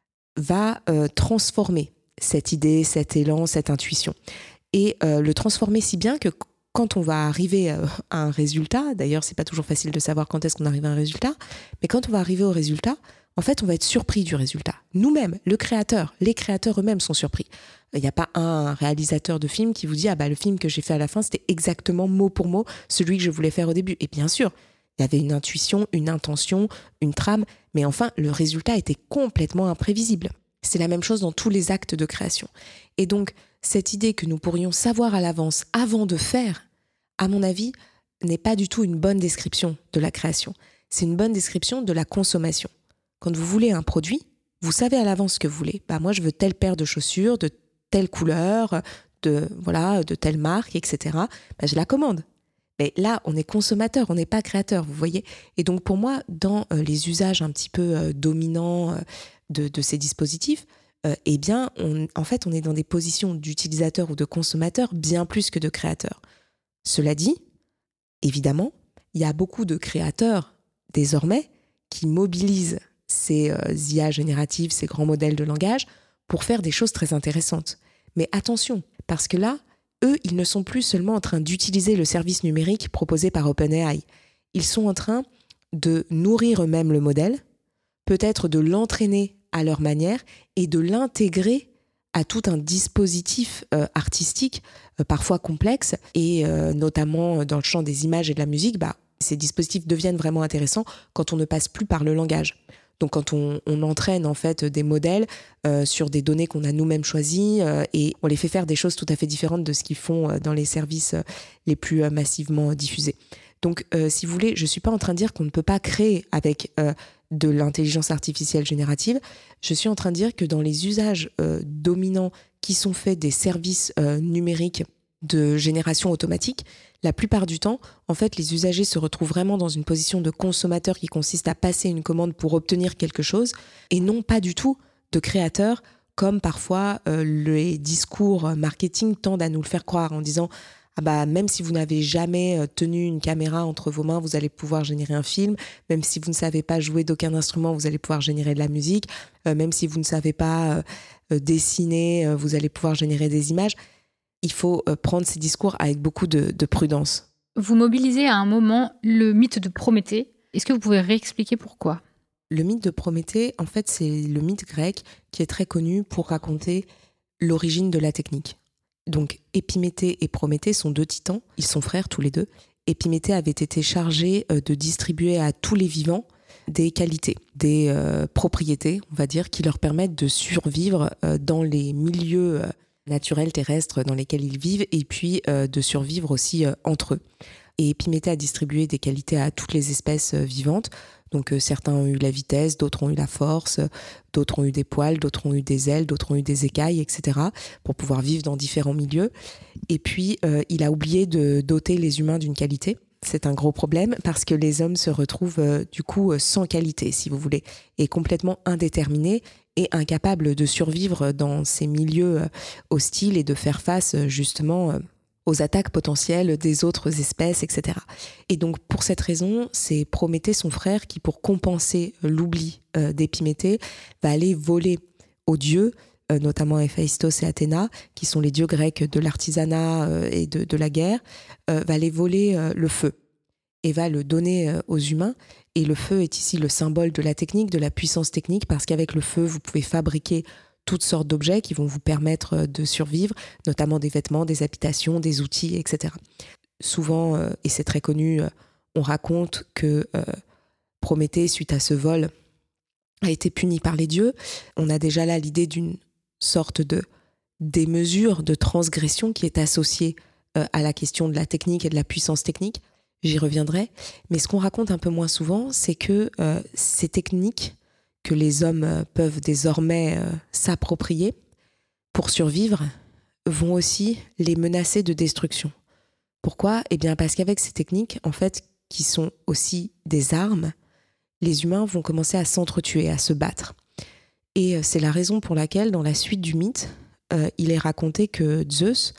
va euh, transformer cette idée, cet élan, cette intuition. Et euh, le transformer si bien que quand on va arriver à un résultat, d'ailleurs, c'est pas toujours facile de savoir quand est-ce qu'on arrive à un résultat, mais quand on va arriver au résultat, en fait, on va être surpris du résultat. Nous-mêmes, le créateur, les créateurs eux-mêmes sont surpris. Il n'y a pas un réalisateur de film qui vous dit « Ah bah le film que j'ai fait à la fin, c'était exactement mot pour mot celui que je voulais faire au début. » Et bien sûr, il y avait une intuition, une intention, une trame, mais enfin, le résultat était complètement imprévisible. C'est la même chose dans tous les actes de création. Et donc, cette idée que nous pourrions savoir à l'avance avant de faire, à mon avis, n'est pas du tout une bonne description de la création. C'est une bonne description de la consommation. Quand vous voulez un produit, vous savez à l'avance ce que vous voulez. Bah, moi, je veux telle paire de chaussures, de telle couleur, de, voilà, de telle marque, et cetera. Bah, je la commande. Mais là, on est consommateur, on n'est pas créateur, vous voyez. Et donc, pour moi, dans euh, les usages un petit peu euh, dominants euh, de, de ces dispositifs, euh, eh bien, on, en fait, on est dans des positions d'utilisateur ou de consommateur bien plus que de créateur. Cela dit, évidemment, il y a beaucoup de créateurs, désormais, qui mobilisent ces euh, I A génératives, ces grands modèles de langage, pour faire des choses très intéressantes. Mais attention, parce que là, eux, ils ne sont plus seulement en train d'utiliser le service numérique proposé par OpenAI. Ils sont en train de nourrir eux-mêmes le modèle, peut-être de l'entraîner à leur manière et de l'intégrer à tout un dispositif euh, artistique, euh, parfois complexe, et euh, notamment dans le champ des images et de la musique, bah, ces dispositifs deviennent vraiment intéressants quand on ne passe plus par le langage. Donc quand on, on entraîne en fait des modèles euh, sur des données qu'on a nous-mêmes choisies euh, et on les fait faire des choses tout à fait différentes de ce qu'ils font euh, dans les services euh, les plus euh, massivement diffusés. Donc euh, si vous voulez, je ne suis pas en train de dire qu'on ne peut pas créer avec euh, de l'intelligence artificielle générative. Je suis en train de dire que dans les usages euh, dominants qui sont faits des services euh, numériques de génération automatique, la plupart du temps, en fait, les usagers se retrouvent vraiment dans une position de consommateur qui consiste à passer une commande pour obtenir quelque chose et non pas du tout de créateur comme parfois euh, les discours marketing tendent à nous le faire croire en disant ah bah, même si vous n'avez jamais tenu une caméra entre vos mains, vous allez pouvoir générer un film. Même si vous ne savez pas jouer d'aucun instrument, vous allez pouvoir générer de la musique. Euh, même si vous ne savez pas euh, dessiner, euh, vous allez pouvoir générer des images. Il faut euh, prendre ces discours avec beaucoup de, de prudence. Vous mobilisez à un moment le mythe de Prométhée. Est-ce que vous pouvez réexpliquer pourquoi ? Le mythe de Prométhée, en fait, c'est le mythe grec qui est très connu pour raconter l'origine de la technique. Donc, Épiméthée et Prométhée sont deux titans, ils sont frères tous les deux. Épiméthée avait été chargé de distribuer à tous les vivants des qualités, des euh, propriétés, on va dire, qui leur permettent de survivre euh, dans les milieux euh, naturels terrestres dans lesquels ils vivent et puis euh, de survivre aussi euh, entre eux. Et Épiméthée a distribué des qualités à toutes les espèces euh, vivantes. Donc euh, certains ont eu la vitesse, d'autres ont eu la force, d'autres ont eu des poils, d'autres ont eu des ailes, d'autres ont eu des écailles, et cetera pour pouvoir vivre dans différents milieux. Et puis, euh, il a oublié de doter les humains d'une qualité. C'est un gros problème parce que les hommes se retrouvent euh, du coup euh, sans qualité, si vous voulez, et complètement indéterminés et incapables de survivre dans ces milieux euh, hostiles et de faire face euh, justement euh, aux attaques potentielles des autres espèces, et cetera. Et donc, pour cette raison, c'est Prométhée, son frère, qui, pour compenser l'oubli euh, d'Épiméthée, va aller voler aux dieux euh, notamment Héphaïstos et Athéna, qui sont les dieux grecs de l'artisanat euh, et de, de la guerre, euh, va aller voler euh, le feu et va le donner euh, aux humains. Et le feu est ici le symbole de la technique, de la puissance technique, parce qu'avec le feu, vous pouvez fabriquer toutes sortes d'objets qui vont vous permettre de survivre, notamment des vêtements, des habitations, des outils, et cetera. Souvent, euh, et c'est très connu, euh, on raconte que euh, Prométhée, suite à ce vol, a été puni par les dieux. On a déjà là l'idée d'une sorte de démesure, de transgression qui est associée euh, à la question de la technique et de la puissance technique. J'y reviendrai. Mais ce qu'on raconte un peu moins souvent, c'est que euh, ces techniques que les hommes euh, peuvent désormais euh, s'approprier pour survivre vont aussi les menacer de destruction. Pourquoi ? Eh bien parce qu'avec ces techniques, en fait, qui sont aussi des armes, les humains vont commencer à s'entretuer, à se battre. Et euh, c'est la raison pour laquelle, dans la suite du mythe, euh, il est raconté que Zeus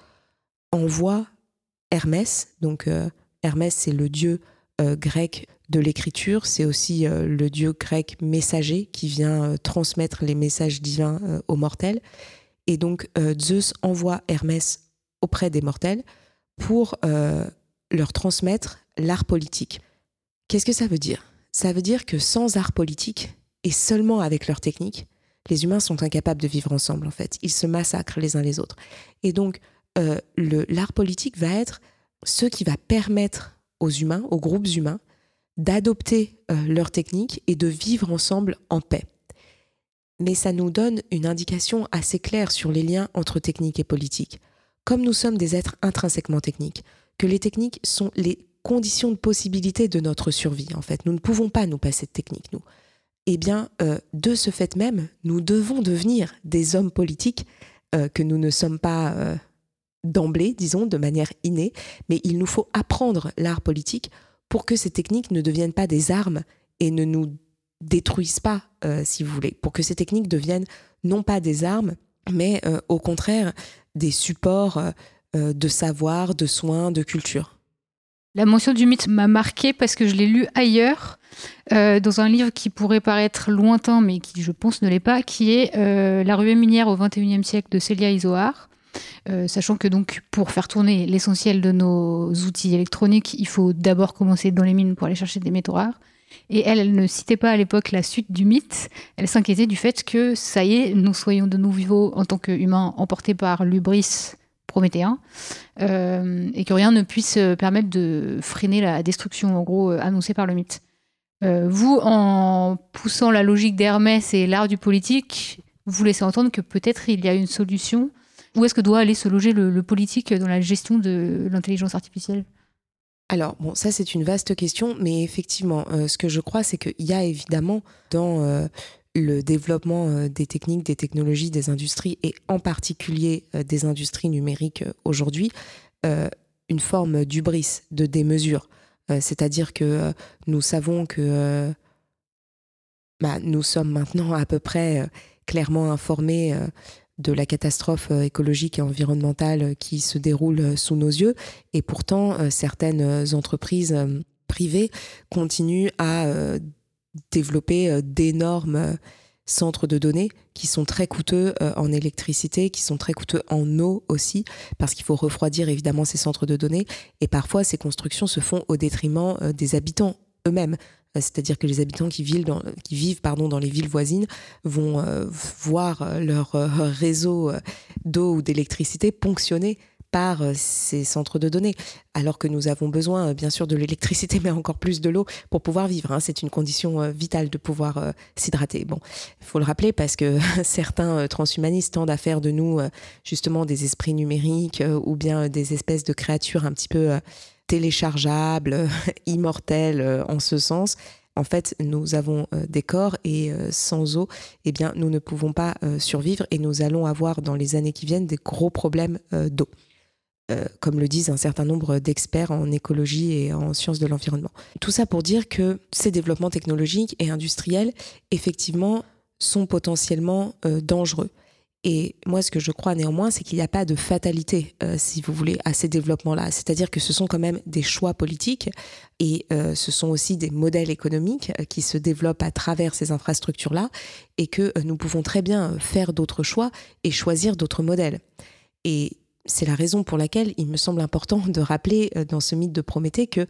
envoie Hermès, donc euh, Hermès, c'est le dieu euh, grec de l'écriture, c'est aussi euh, le dieu grec messager qui vient euh, transmettre les messages divins euh, aux mortels. Et donc euh, Zeus envoie Hermès auprès des mortels pour euh, leur transmettre l'art politique. Qu'est-ce que ça veut dire ? Ça veut dire que sans art politique, et seulement avec leur technique, les humains sont incapables de vivre ensemble, en fait. Ils se massacrent les uns les autres. Et donc, euh, le, l'art politique va être ce qui va permettre aux humains, aux groupes humains, d'adopter euh, leur technique et de vivre ensemble en paix. Mais ça nous donne une indication assez claire sur les liens entre technique et politique. Comme nous sommes des êtres intrinsèquement techniques, que les techniques sont les conditions de possibilité de notre survie, en fait. Nous ne pouvons pas nous passer de technique, nous. Eh bien, euh, de ce fait même, nous devons devenir des hommes politiques euh, que nous ne sommes pas euh, d'emblée, disons, de manière innée, mais il nous faut apprendre l'art politique pour que ces techniques ne deviennent pas des armes et ne nous détruisent pas, euh, si vous voulez, pour que ces techniques deviennent non pas des armes, mais euh, au contraire des supports euh, de savoir, de soins, de culture. La mention du mythe m'a marquée parce que je l'ai lu ailleurs, euh, dans un livre qui pourrait paraître lointain, mais qui, je pense, ne l'est pas, qui est euh, La ruée minière au vingt et unième siècle de Célia Isoard. Euh, sachant que donc, pour faire tourner l'essentiel de nos outils électroniques, il faut d'abord commencer dans les mines pour aller chercher des métaux rares. Et elle, elle ne citait pas à l'époque la suite du mythe. Elle s'inquiétait du fait que, ça y est, nous soyons de nouveau, en tant qu'humains, emportés par l'hubris prométhéen, euh, et que rien ne puisse permettre de freiner la destruction, en gros, euh, annoncée par le mythe. Euh, vous, en poussant la logique d'Hermès et l'art du politique, vous laissez entendre que peut-être il y a une solution. Où est-ce que doit aller se loger le, le politique dans la gestion de l'intelligence artificielle ? Alors, bon, ça c'est une vaste question, mais effectivement, euh, ce que je crois, c'est qu'il y a évidemment dans euh, le développement euh, des techniques, des technologies, des industries, et en particulier euh, des industries numériques euh, aujourd'hui, euh, une forme d'hubris, de démesure. Euh, c'est-à-dire que euh, nous savons que euh, bah, nous sommes maintenant à peu près euh, clairement informés euh, de la catastrophe écologique et environnementale qui se déroule sous nos yeux. Et pourtant, certaines entreprises privées continuent à développer d'énormes centres de données qui sont très coûteux en électricité, qui sont très coûteux en eau aussi, parce qu'il faut refroidir évidemment ces centres de données. Et parfois, ces constructions se font au détriment des habitants eux-mêmes. C'est-à-dire que les habitants qui vivent dans, qui vivent, pardon, dans les villes voisines vont euh, voir leur euh, réseau d'eau ou d'électricité ponctionné par euh, ces centres de données, alors que nous avons besoin, euh, bien sûr, de l'électricité, mais encore plus de l'eau pour pouvoir vivre. Hein. C'est une condition euh, vitale de pouvoir euh, s'hydrater. Bon, il faut le rappeler parce que certains euh, transhumanistes tendent à faire de nous euh, justement des esprits numériques euh, ou bien euh, des espèces de créatures un petit peu... Euh, téléchargeable, immortel euh, en ce sens. En fait, nous avons euh, des corps et euh, sans eau, eh bien, nous ne pouvons pas euh, survivre et nous allons avoir dans les années qui viennent des gros problèmes euh, d'eau, euh, comme le disent un certain nombre d'experts en écologie et en sciences de l'environnement. Tout ça pour dire que ces développements technologiques et industriels, effectivement, sont potentiellement euh, dangereux. Et moi, ce que je crois néanmoins, c'est qu'il n'y a pas de fatalité, euh, si vous voulez, à ces développements-là. C'est-à-dire que ce sont quand même des choix politiques et euh, ce sont aussi des modèles économiques euh, qui se développent à travers ces infrastructures-là et que euh, nous pouvons très bien faire d'autres choix et choisir d'autres modèles. Et c'est la raison pour laquelle il me semble important de rappeler euh, dans ce mythe de Prométhée que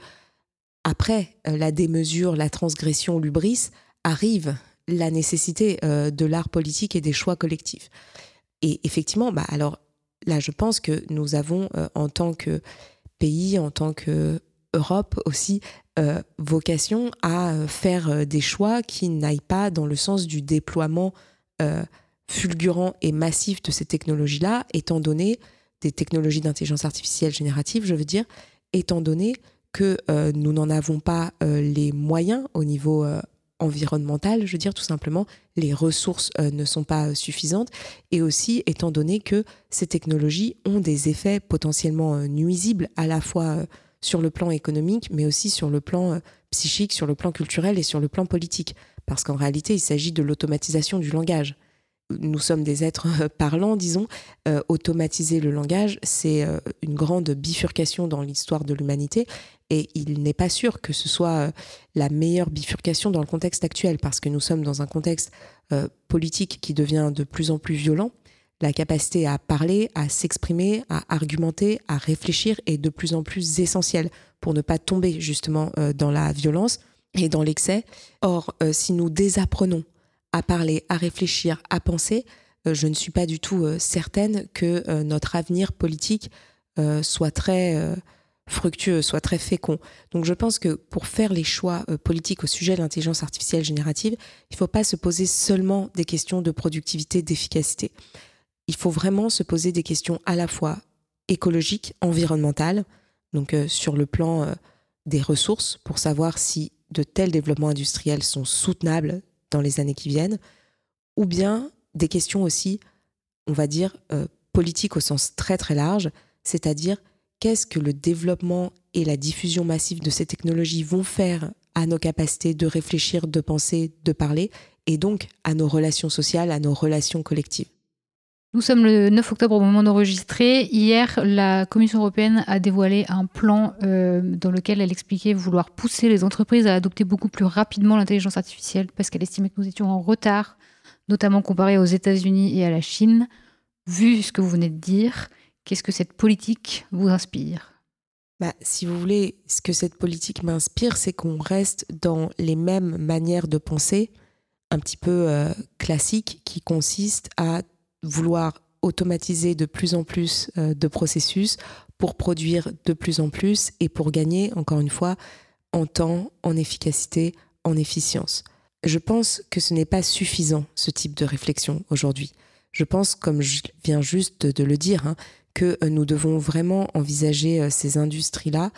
après euh, la démesure, la transgression, l'hubris, arrive la nécessité euh, de l'art politique et des choix collectifs. Et effectivement, bah alors là, je pense que nous avons, euh, en tant que pays, en tant qu'Europe aussi, euh, vocation à euh, faire euh, des choix qui n'aillent pas dans le sens du déploiement euh, fulgurant et massif de ces technologies-là, étant donné des technologies d'intelligence artificielle générative, je veux dire, étant donné que euh, nous n'en avons pas euh, les moyens au niveau euh, environnemental, je veux dire tout simplement, les ressources euh, ne sont pas euh, suffisantes, et aussi étant donné que ces technologies ont des effets potentiellement euh, nuisibles à la fois euh, sur le plan économique, mais aussi sur le plan euh, psychique, sur le plan culturel et sur le plan politique. Parce qu'en réalité, il s'agit de l'automatisation du langage. Nous sommes des êtres euh, parlants, disons. Euh, automatiser le langage, c'est euh, une grande bifurcation dans l'histoire de l'humanité. Et il n'est pas sûr que ce soit la meilleure bifurcation dans le contexte actuel, parce que nous sommes dans un contexte euh, politique qui devient de plus en plus violent. La capacité à parler, à s'exprimer, à argumenter, à réfléchir est de plus en plus essentielle pour ne pas tomber justement euh, dans la violence et dans l'excès. Or, euh, si nous désapprenons à parler, à réfléchir, à penser, euh, je ne suis pas du tout euh, certaine que euh, notre avenir politique euh, soit très... Euh, fructueux, soit très fécond. Donc je pense que pour faire les choix euh, politiques au sujet de l'intelligence artificielle générative, il ne faut pas se poser seulement des questions de productivité, d'efficacité. Il faut vraiment se poser des questions à la fois écologiques, environnementales, donc euh, sur le plan euh, des ressources, pour savoir si de tels développements industriels sont soutenables dans les années qui viennent, ou bien des questions aussi, on va dire, euh, politiques au sens très très large, c'est-à-dire qu'est-ce que le développement et la diffusion massive de ces technologies vont faire à nos capacités de réfléchir, de penser, de parler, et donc à nos relations sociales, à nos relations collectives. Nous sommes le neuf octobre au moment d'enregistrer. Hier, la Commission européenne a dévoilé un plan euh, dans lequel elle expliquait vouloir pousser les entreprises à adopter beaucoup plus rapidement l'intelligence artificielle parce qu'elle estimait que nous étions en retard, notamment comparé aux États-Unis et à la Chine. Vu ce que vous venez de dire, qu'est-ce que cette politique vous inspire ? Bah, si vous voulez, ce que cette politique m'inspire, c'est qu'on reste dans les mêmes manières de penser, un petit peu euh, classiques, qui consistent à vouloir automatiser de plus en plus euh, de processus pour produire de plus en plus et pour gagner, encore une fois, en temps, en efficacité, en efficience. Je pense que ce n'est pas suffisant, ce type de réflexion aujourd'hui. Je pense, comme je viens juste de le dire, hein, que nous devons vraiment envisager ces industries-là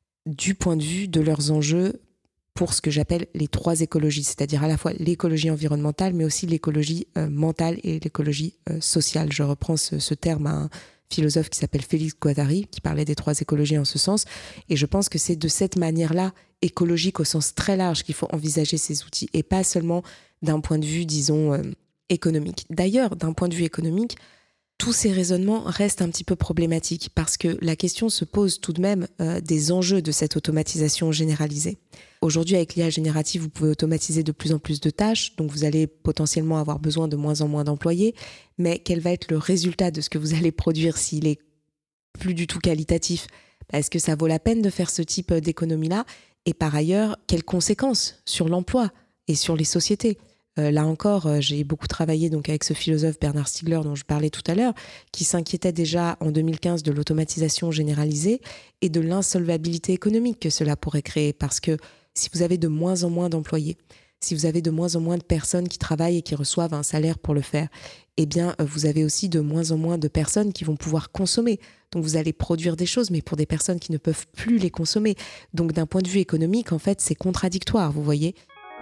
du point de vue de leurs enjeux pour ce que j'appelle les trois écologies, c'est-à-dire à la fois l'écologie environnementale, mais aussi l'écologie euh, mentale et l'écologie euh, sociale. Je reprends ce, ce terme à un philosophe qui s'appelle Félix Guattari, qui parlait des trois écologies en ce sens, et je pense que c'est de cette manière-là, écologique au sens très large, qu'il faut envisager ces outils, et pas seulement d'un point de vue, disons, euh, économique. D'ailleurs, d'un point de vue économique, tous ces raisonnements restent un petit peu problématiques parce que la question se pose tout de même euh, des enjeux de cette automatisation généralisée. Aujourd'hui, avec l'I A générative, vous pouvez automatiser de plus en plus de tâches, donc vous allez potentiellement avoir besoin de moins en moins d'employés, mais quel va être le résultat de ce que vous allez produire s'il est plus du tout qualitatif ? Est-ce que ça vaut la peine de faire ce type d'économie-là ? Et par ailleurs, quelles conséquences sur l'emploi et sur les sociétés ? Euh, là encore, euh, j'ai beaucoup travaillé donc avec ce philosophe Bernard Stiegler dont je parlais tout à l'heure, qui s'inquiétait déjà en deux mille quinze de l'automatisation généralisée et de l'insolvabilité économique que cela pourrait créer. Parce que si vous avez de moins en moins d'employés, si vous avez de moins en moins de personnes qui travaillent et qui reçoivent un salaire pour le faire, eh bien, euh, vous avez aussi de moins en moins de personnes qui vont pouvoir consommer. Donc, vous allez produire des choses, mais pour des personnes qui ne peuvent plus les consommer. Donc, d'un point de vue économique, en fait, c'est contradictoire, vous voyez.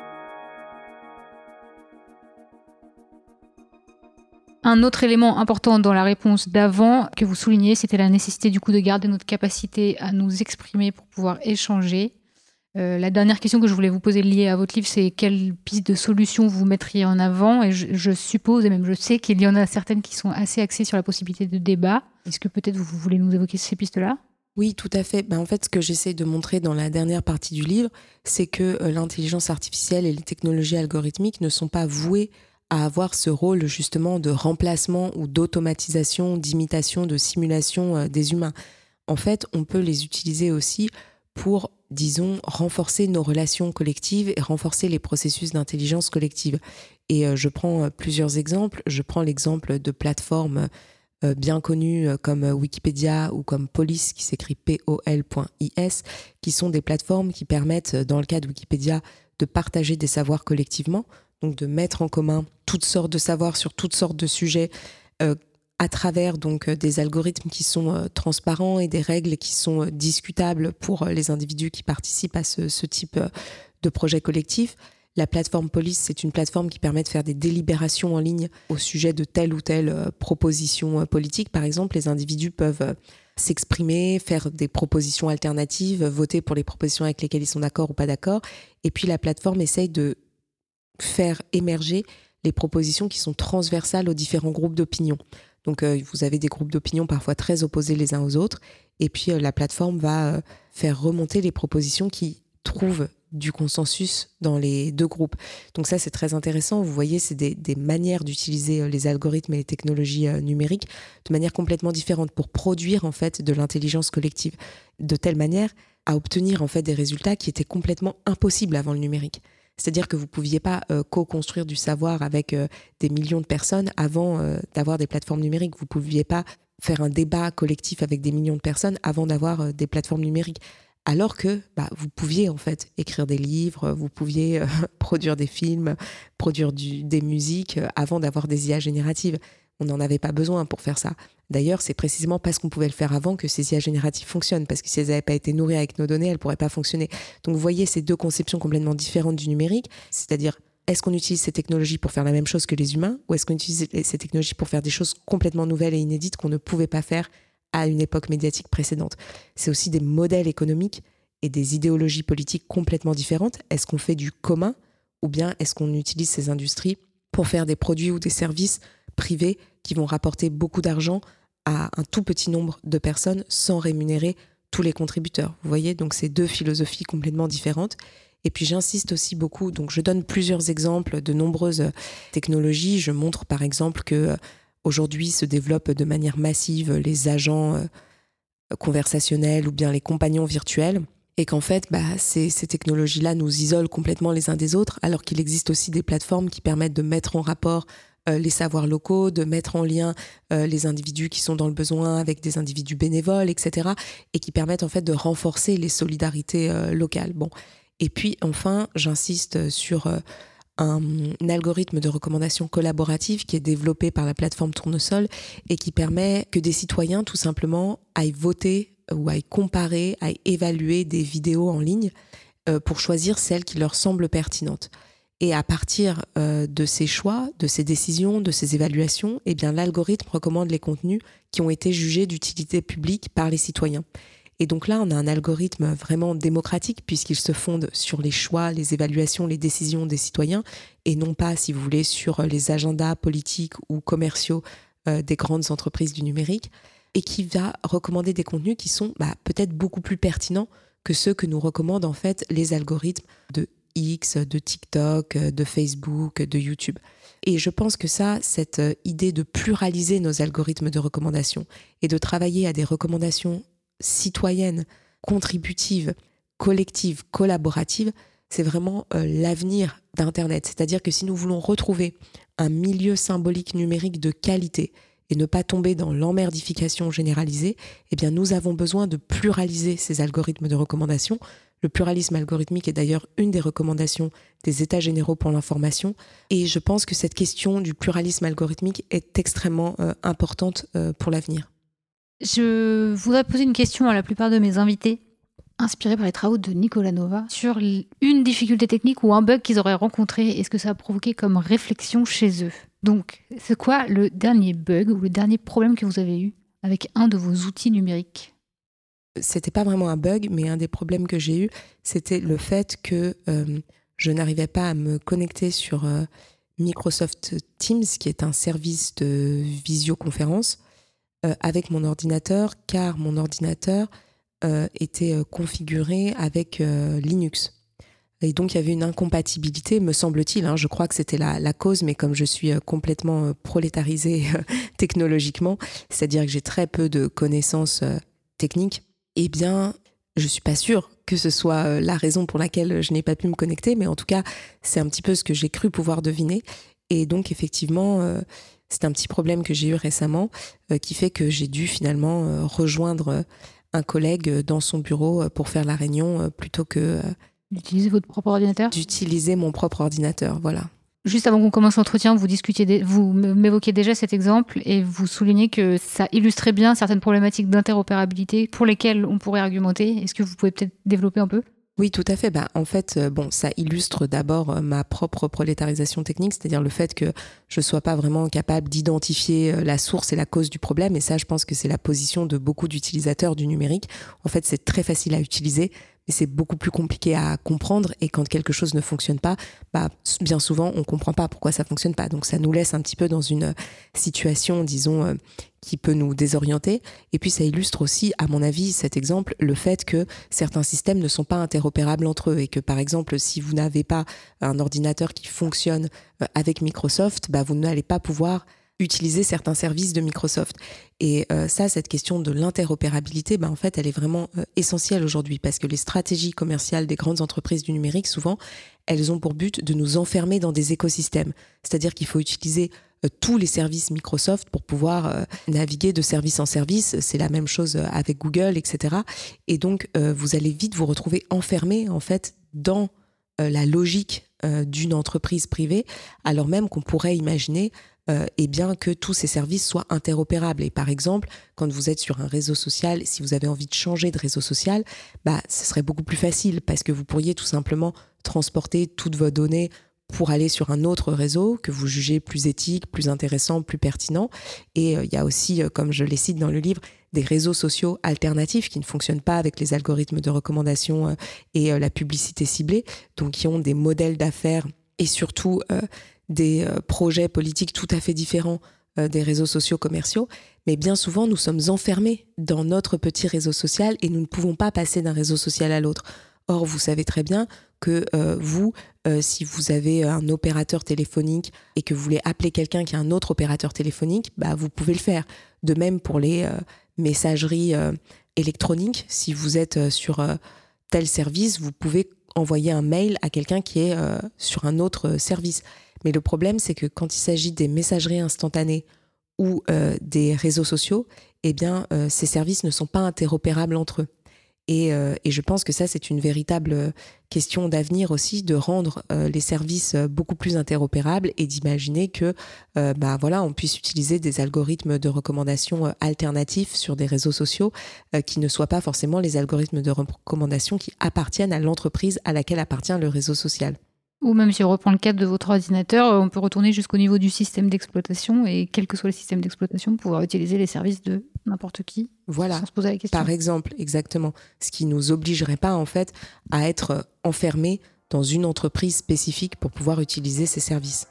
Un autre élément important dans la réponse d'avant que vous soulignez, c'était la nécessité du coup de garder notre capacité à nous exprimer pour pouvoir échanger. Euh, la dernière question que je voulais vous poser liée à votre livre, c'est quelle piste de solution vous mettriez en avant? Et je, je suppose, et même je sais qu'il y en a certaines qui sont assez axées sur la possibilité de débat. Est-ce que peut-être vous, vous voulez nous évoquer ces pistes-là? Oui, tout à fait. Ben, en fait, ce que j'essaie de montrer dans la dernière partie du livre, c'est que euh, l'intelligence artificielle et les technologies algorithmiques ne sont pas vouées à avoir ce rôle justement de remplacement ou d'automatisation, d'imitation, de simulation euh, des humains. En fait, on peut les utiliser aussi pour, disons, renforcer nos relations collectives et renforcer les processus d'intelligence collective. Et euh, je prends euh, plusieurs exemples. Je prends l'exemple de plateformes euh, bien connues euh, comme Wikipédia ou comme Police, qui s'écrit P O L point I S, qui sont des plateformes qui permettent, dans le cas de Wikipédia, de partager des savoirs collectivement, donc de mettre en commun toutes sortes de savoirs sur toutes sortes de sujets euh, à travers donc euh, des algorithmes qui sont euh, transparents et des règles qui sont euh, discutables pour euh, les individus qui participent à ce, ce type euh, de projet collectif. La plateforme Police, c'est une plateforme qui permet de faire des délibérations en ligne au sujet de telle ou telle euh, proposition euh, politique. Par exemple, les individus peuvent euh, s'exprimer, faire des propositions alternatives, voter pour les propositions avec lesquelles ils sont d'accord ou pas d'accord. Et puis la plateforme essaye de faire émerger les propositions qui sont transversales aux différents groupes d'opinion. Donc euh, vous avez des groupes d'opinion parfois très opposés les uns aux autres, et puis euh, la plateforme va euh, faire remonter les propositions qui trouvent du consensus dans les deux groupes. Donc ça, c'est très intéressant. Vous voyez, c'est des, des manières d'utiliser euh, les algorithmes et les technologies euh, numériques de manière complètement différente pour produire en fait de l'intelligence collective, de telle manière à obtenir en fait des résultats qui étaient complètement impossibles avant le numérique. C'est-à-dire que vous ne pouviez pas euh, co-construire du savoir avec euh, des millions de personnes avant euh, d'avoir des plateformes numériques. Vous ne pouviez pas faire un débat collectif avec des millions de personnes avant d'avoir euh, des plateformes numériques. Alors que bah, vous pouviez en fait écrire des livres, vous pouviez euh, produire des films, produire du, des musiques euh, avant d'avoir des I A génératives. On n'en avait pas besoin pour faire ça. D'ailleurs, c'est précisément parce qu'on pouvait le faire avant que ces I A génératives fonctionnent, parce que si elles n'avaient pas été nourries avec nos données, elles ne pourraient pas fonctionner. Donc vous voyez ces deux conceptions complètement différentes du numérique, c'est-à-dire est-ce qu'on utilise ces technologies pour faire la même chose que les humains, ou est-ce qu'on utilise ces technologies pour faire des choses complètement nouvelles et inédites qu'on ne pouvait pas faire à une époque médiatique précédente. C'est aussi des modèles économiques et des idéologies politiques complètement différentes. Est-ce qu'on fait du commun, ou bien est-ce qu'on utilise ces industries pour faire des produits ou des services privés qui vont rapporter beaucoup d'argent à un tout petit nombre de personnes sans rémunérer tous les contributeurs. Vous voyez, donc c'est deux philosophies complètement différentes. Et puis j'insiste aussi beaucoup, donc je donne plusieurs exemples de nombreuses technologies. Je montre par exemple que aujourd'hui se développent de manière massive les agents conversationnels ou bien les compagnons virtuels. Et qu'en fait, bah, ces, ces technologies-là nous isolent complètement les uns des autres, alors qu'il existe aussi des plateformes qui permettent de mettre en rapport euh, les savoirs locaux, de mettre en lien euh, les individus qui sont dans le besoin avec des individus bénévoles, et cetera, et qui permettent en fait de renforcer les solidarités euh, locales. Bon. Et puis enfin, j'insiste sur euh, un, un algorithme de recommandation collaborative qui est développé par la plateforme Tournesol et qui permet que des citoyens tout simplement aillent voter ou à comparer, à évaluer des vidéos en ligne euh, pour choisir celles qui leur semblent pertinentes. Et à partir euh, de ces choix, de ces décisions, de ces évaluations, eh bien, l'algorithme recommande les contenus qui ont été jugés d'utilité publique par les citoyens. Et donc là, on a un algorithme vraiment démocratique puisqu'il se fonde sur les choix, les évaluations, les décisions des citoyens et non pas, si vous voulez, sur les agendas politiques ou commerciaux euh, des grandes entreprises du numérique, et qui va recommander des contenus qui sont bah, peut-être beaucoup plus pertinents que ceux que nous recommandent en fait les algorithmes de X, de TikTok, de Facebook, de YouTube. Et je pense que ça, cette idée de pluraliser nos algorithmes de recommandation et de travailler à des recommandations citoyennes, contributives, collectives, collaboratives, c'est vraiment euh, l'avenir d'Internet. C'est-à-dire que si nous voulons retrouver un milieu symbolique numérique de qualité et ne pas tomber dans l'emmerdification généralisée, eh bien nous avons besoin de pluraliser ces algorithmes de recommandation. Le pluralisme algorithmique est d'ailleurs une des recommandations des États généraux pour l'information. Et je pense que cette question du pluralisme algorithmique est extrêmement euh, importante euh, pour l'avenir. Je voudrais poser une question à la plupart de mes invités, inspirée par les travaux de Nicolas Nova, sur une difficulté technique ou un bug qu'ils auraient rencontré et ce que ça a provoqué comme réflexion chez eux. Donc, c'est quoi le dernier bug ou le dernier problème que vous avez eu avec un de vos outils numériques ? c'était pas vraiment un bug, mais un des problèmes que j'ai eu, c'était le fait que euh, je n'arrivais pas à me connecter sur euh, Microsoft Teams, qui est un service de visioconférence, euh, avec mon ordinateur, car mon ordinateur euh, était euh, configuré avec euh, Linux. Et donc, il y avait une incompatibilité, me semble-t-il. Hein, je crois que c'était la, la cause, mais comme je suis complètement prolétarisée technologiquement, c'est-à-dire que j'ai très peu de connaissances techniques, eh bien, je suis pas sûre que ce soit la raison pour laquelle je n'ai pas pu me connecter, mais en tout cas, c'est un petit peu ce que j'ai cru pouvoir deviner. Et donc, effectivement, euh, c'est un petit problème que j'ai eu récemment, euh, qui fait que j'ai dû finalement euh, rejoindre un collègue dans son bureau pour faire la réunion, euh, plutôt que... Euh, D'utiliser votre propre ordinateur ? D'utiliser mon propre ordinateur, voilà. Juste avant qu'on commence l'entretien, vous discutiez, des, vous m'évoquiez déjà cet exemple et vous soulignez que ça illustrait bien certaines problématiques d'interopérabilité pour lesquelles on pourrait argumenter. Est-ce que vous pouvez peut-être développer un peu ? Oui, tout à fait. Bah, en fait, bon, ça illustre d'abord ma propre prolétarisation technique, c'est-à-dire le fait que je ne sois pas vraiment capable d'identifier la source et la cause du problème. Et ça, je pense que c'est la position de beaucoup d'utilisateurs du numérique. En fait, c'est très facile à utiliser, mais c'est beaucoup plus compliqué à comprendre. Et quand quelque chose ne fonctionne pas, bah, bien souvent, on ne comprend pas pourquoi ça ne fonctionne pas. Donc, ça nous laisse un petit peu dans une situation, disons, euh, qui peut nous désorienter. Et puis, ça illustre aussi, à mon avis, cet exemple, le fait que certains systèmes ne sont pas interopérables entre eux et que, par exemple, si vous n'avez pas un ordinateur qui fonctionne avec Microsoft, bah, vous n'allez pas pouvoir utiliser certains services de Microsoft. Et euh, ça, cette question de l'interopérabilité, bah, en fait, elle est vraiment euh, essentielle aujourd'hui parce que les stratégies commerciales des grandes entreprises du numérique, souvent, elles ont pour but de nous enfermer dans des écosystèmes. C'est-à-dire qu'il faut utiliser euh, tous les services Microsoft pour pouvoir euh, naviguer de service en service. C'est la même chose avec Google, et cetera. Et donc, euh, vous allez vite vous retrouver enfermé, en fait, dans euh, la logique euh, d'une entreprise privée, alors même qu'on pourrait imaginer Euh, et bien que tous ces services soient interopérables. Et par exemple, quand vous êtes sur un réseau social, si vous avez envie de changer de réseau social, bah, ce serait beaucoup plus facile parce que vous pourriez tout simplement transporter toutes vos données pour aller sur un autre réseau que vous jugez plus éthique, plus intéressant, plus pertinent. Et il euh, y a aussi, euh, comme je les cite dans le livre, des réseaux sociaux alternatifs qui ne fonctionnent pas avec les algorithmes de recommandation euh, et euh, la publicité ciblée, donc qui ont des modèles d'affaires et surtout euh, des euh, projets politiques tout à fait différents euh, des réseaux sociaux commerciaux. Mais bien souvent, nous sommes enfermés dans notre petit réseau social et nous ne pouvons pas passer d'un réseau social à l'autre. Or, vous savez très bien que euh, vous, euh, si vous avez un opérateur téléphonique et que vous voulez appeler quelqu'un qui a un autre opérateur téléphonique, bah, vous pouvez le faire. De même pour les euh, messageries euh, électroniques. Si vous êtes euh, sur euh, tel service, vous pouvez envoyer un mail à quelqu'un qui est euh, sur un autre service. Mais le problème, c'est que quand il s'agit des messageries instantanées ou euh, des réseaux sociaux, eh bien, euh, ces services ne sont pas interopérables entre eux. Et, euh, et je pense que ça, c'est une véritable question d'avenir aussi, de rendre euh, les services beaucoup plus interopérables et d'imaginer que, euh, bah, voilà, on puisse utiliser des algorithmes de recommandation alternatifs sur des réseaux sociaux euh, qui ne soient pas forcément les algorithmes de recommandation qui appartiennent à l'entreprise à laquelle appartient le réseau social. Ou même si on reprend le cadre de votre ordinateur, on peut retourner jusqu'au niveau du système d'exploitation et quel que soit le système d'exploitation, pouvoir utiliser les services de n'importe qui, voilà, sans se poser la question. Par exemple, exactement. Ce qui ne nous obligerait pas en fait à être enfermés dans une entreprise spécifique pour pouvoir utiliser ces services.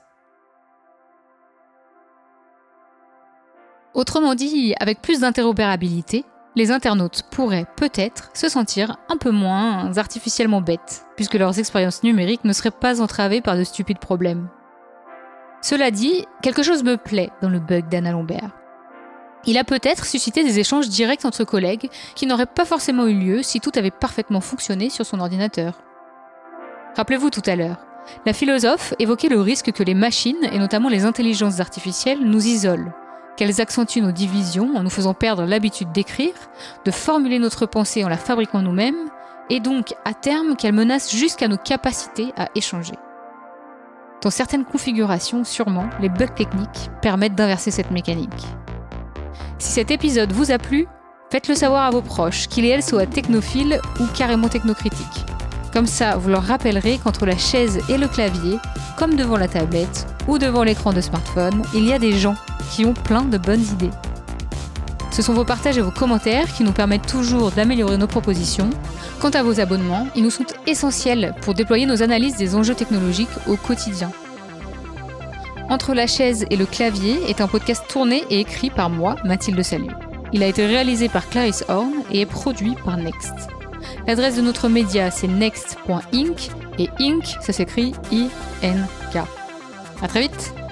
Autrement dit, avec plus d'interopérabilité, les internautes pourraient peut-être se sentir un peu moins artificiellement bêtes, puisque leurs expériences numériques ne seraient pas entravées par de stupides problèmes. Cela dit, quelque chose me plaît dans le bug d'Anna Lambert. Il a peut-être suscité des échanges directs entre collègues qui n'auraient pas forcément eu lieu si tout avait parfaitement fonctionné sur son ordinateur. Rappelez-vous tout à l'heure, la philosophe évoquait le risque que les machines, et notamment les intelligences artificielles, nous isolent, qu'elles accentuent nos divisions en nous faisant perdre l'habitude d'écrire, de formuler notre pensée en la fabriquant nous-mêmes, et donc, à terme, qu'elles menacent jusqu'à nos capacités à échanger. Dans certaines configurations, sûrement, les bugs techniques permettent d'inverser cette mécanique. Si cet épisode vous a plu, faites-le savoir à vos proches, qu'ils et elles soient technophiles ou carrément technocritiques. Comme ça, vous leur rappellerez qu'entre la chaise et le clavier, comme devant la tablette ou devant l'écran de smartphone, il y a des gens qui ont plein de bonnes idées. Ce sont vos partages et vos commentaires qui nous permettent toujours d'améliorer nos propositions. Quant à vos abonnements, ils nous sont essentiels pour déployer nos analyses des enjeux technologiques au quotidien. Entre la chaise et le clavier est un podcast tourné et écrit par moi, Mathilde Salut. Il a été réalisé par Clarisse Horn et est produit par Next. L'adresse de notre média, c'est next point inc et inc, ça s'écrit I N K. À très vite!